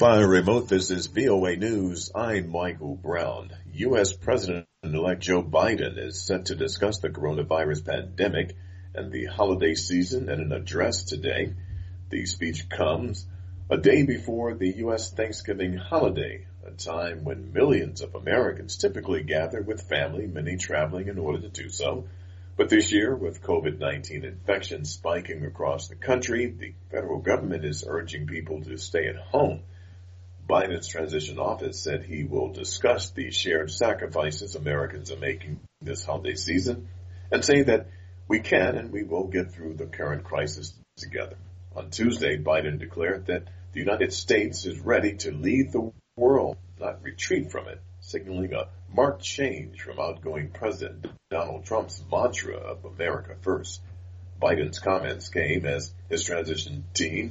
Via remote, this is VOA News. I'm Michael Brown. U.S. President-elect Joe Biden is set to discuss the coronavirus pandemic and the holiday season in an address today. The speech comes a day before the U.S. Thanksgiving holiday, a time when millions of Americans typically gather with family, many traveling in order to do so. But this year, with COVID-19 infections spiking across the country, the federal government is urging people to stay at home. Biden's transition office said he will discuss the shared sacrifices Americans are making this holiday season and say that we can and we will get through the current crisis together. On Tuesday, Biden declared that the United States is ready to lead the world, not retreat from it, signaling a marked change from outgoing President Donald Trump's mantra of America first. Biden's comments came as his transition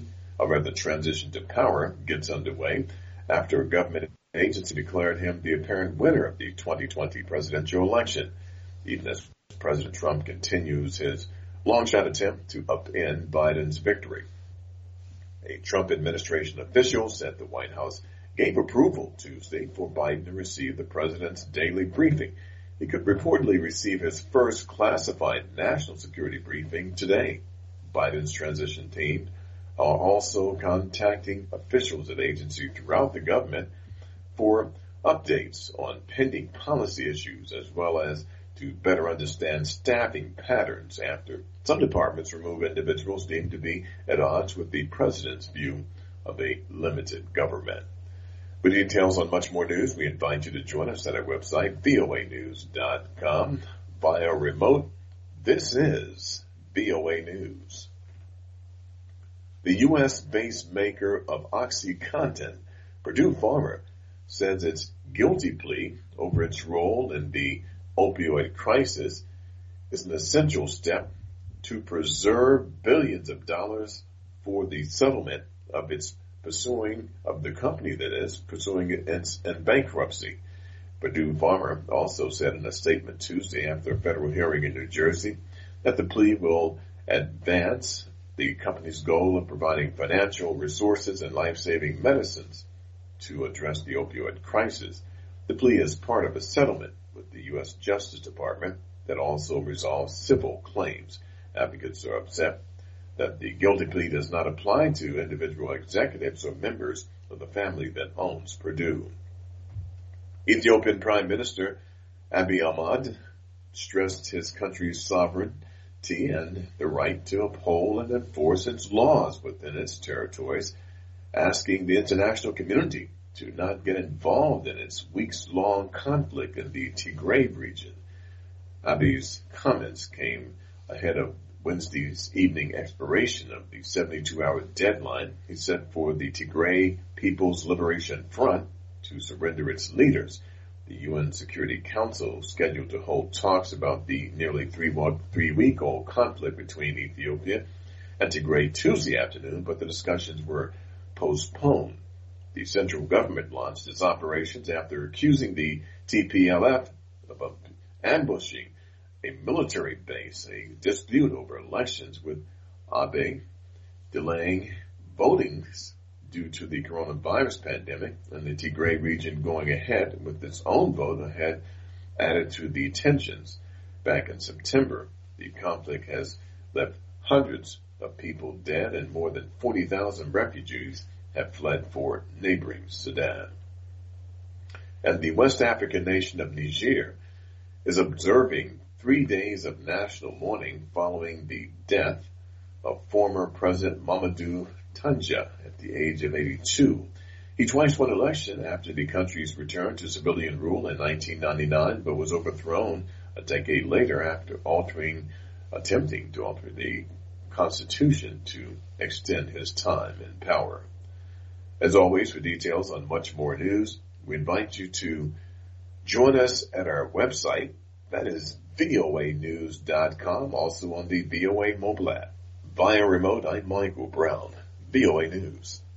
to power gets underway after a government agency declared him the apparent winner of the 2020 presidential election, even as President Trump continues his long-shot attempt to upend Biden's victory. A Trump administration official said the White House gave approval Tuesday for Biden to receive the president's daily briefing. He could reportedly receive his first classified national security briefing today. Biden's transition team are also contacting officials at agencies throughout the government for updates on pending policy issues, as well as to better understand staffing patterns after some departments remove individuals deemed to be at odds with the president's view of a limited government. For details on much more news, we invite you to join us at our website, voanews.com. Via remote, this is VOA News. The U.S.-based maker of OxyContin, Purdue Pharma, says its guilty plea over its role in the opioid crisis is an essential step to preserve billions of dollars for the settlement of the company that is pursuing it in bankruptcy. Purdue Pharma also said in a statement Tuesday after a federal hearing in New Jersey that the plea will advance the company's goal of providing financial resources and life-saving medicines to address the opioid crisis. The plea is part of a settlement with the U.S. Justice Department that also resolves civil claims. Advocates are upset that the guilty plea does not apply to individual executives or members of the family that owns Purdue. Ethiopian Prime Minister Abiy Ahmed stressed his country's sovereignty and the right to uphold and enforce its laws within its territories, asking the international community to not get involved in its weeks-long conflict in the Tigray region. Abiy's comments came ahead of Wednesday's evening expiration of the 72-hour deadline he set for the Tigray People's Liberation Front to surrender its leaders. The UN Security Council scheduled to hold talks about the nearly three-week-old conflict between Ethiopia and Tigray Tuesday afternoon, but the discussions were postponed. The central government launched its operations after accusing the TPLF of ambushing a military base, a dispute over elections with Abiy delaying voting due to the coronavirus pandemic, and the Tigray region going ahead with its own vote added to the tensions. Back in September, the conflict has left hundreds of people dead and more than 40,000 refugees have fled for neighboring Sudan. And the West African nation of Niger is observing 3 days of national mourning following the death of former President Mamadou Tanja at the age of 82. He twice won election after the country's return to civilian rule in 1999, but was overthrown a decade later after attempting to alter the Constitution to extend his time in power. As always, for details on much more news, we invite you to join us at our website, that is voanews.com, also on the VOA mobile app. Via remote, I'm Michael Brown, VOA News.